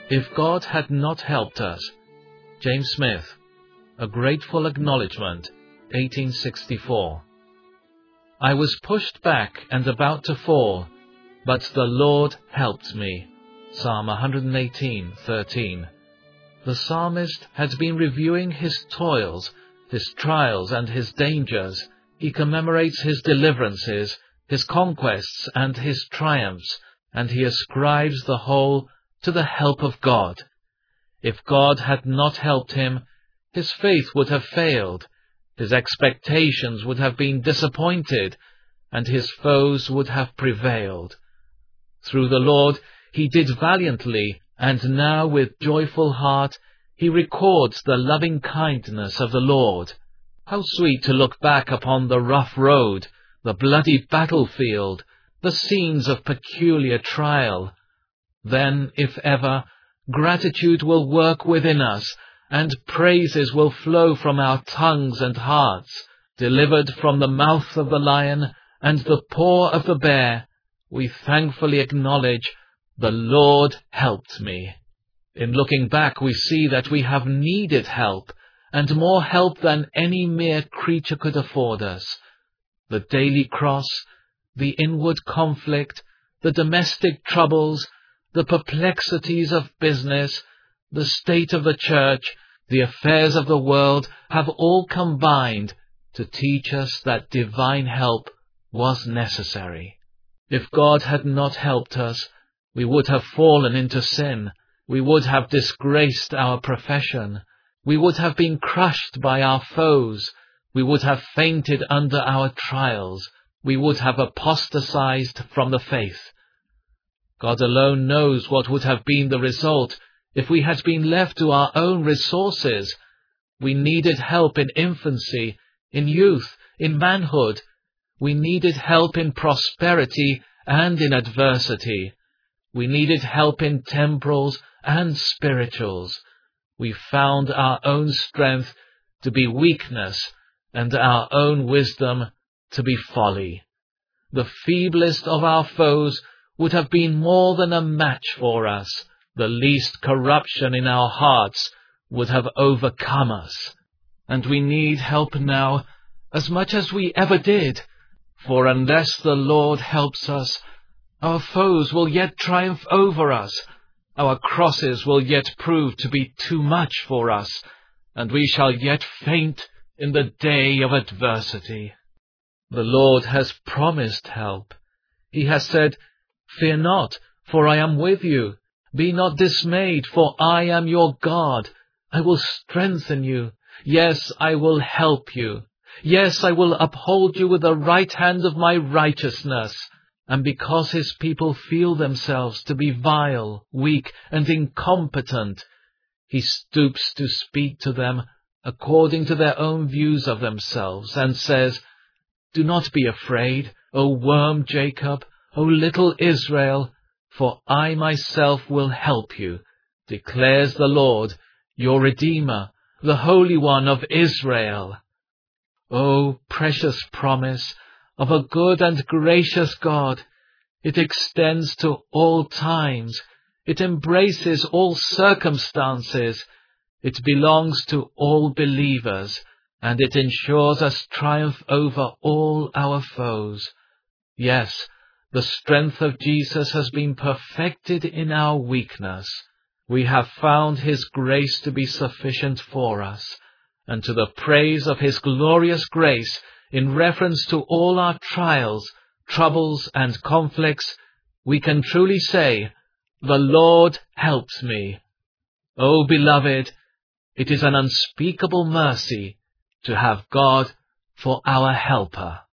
If God had not helped us. James Smith, A Grateful Acknowledgement, 1864. I was pushed back and about to fall, but the Lord helped me. Psalm 118:13. The psalmist had been reviewing his toils, his trials and his dangers. He commemorates his deliverances, his conquests and his triumphs, and he ascribes the whole to the help of God. If God had not helped him, his faith would have failed, his expectations would have been disappointed, and his foes would have prevailed. Through the Lord he did valiantly, and now with joyful heart he records the loving kindness of the Lord. How sweet to look back upon the rough road, the bloody battlefield, the scenes of peculiar trial. Then, if ever, gratitude will work within us, and praises will flow from our tongues and hearts. Delivered from the mouth of the lion and the paw of the bear, we thankfully acknowledge, the Lord helped me. In looking back, we see that we have needed help, and more help than any mere creature could afford us. The daily cross, the inward conflict, the domestic troubles, the perplexities of business, the state of the church, the affairs of the world have all combined to teach us that divine help was necessary. If God had not helped us, we would have fallen into sin. We would have disgraced our profession. We would have been crushed by our foes. We would have fainted under our trials. We would have apostatized from the faith. God alone knows what would have been the result if we had been left to our own resources. We needed help in infancy, in youth, in manhood. We needed help in prosperity and in adversity. We needed help in temporals and spirituals. We found our own strength to be weakness and our own wisdom to be folly. The feeblest of our foes would have been more than a match for us. The least corruption in our hearts would have overcome us. And we need help now as much as we ever did, for unless the Lord helps us, our foes will yet triumph over us, our crosses will yet prove to be too much for us, and we shall yet faint in the day of adversity. The Lord has promised help. He has said, "Fear not, for I am with you. Be not dismayed, for I am your God. I will strengthen you. Yes, I will help you. Yes, I will uphold you with the right hand of my righteousness." And because his people feel themselves to be vile, weak, and incompetent, he stoops to speak to them according to their own views of themselves, and says, "Do not be afraid, O worm Jacob, O little Israel, for I myself will help you, declares the Lord, your Redeemer, the Holy One of Israel." O precious promise of a good and gracious God! It extends to all times. It embraces all circumstances. It belongs to all believers, and it ensures us triumph over all our foes. Yes, the strength of Jesus has been perfected in our weakness. We have found his grace to be sufficient for us, and to the praise of his glorious grace, in reference to all our trials, troubles, and conflicts, we can truly say, "The Lord helps me." O beloved, it is an unspeakable mercy to have God for our helper.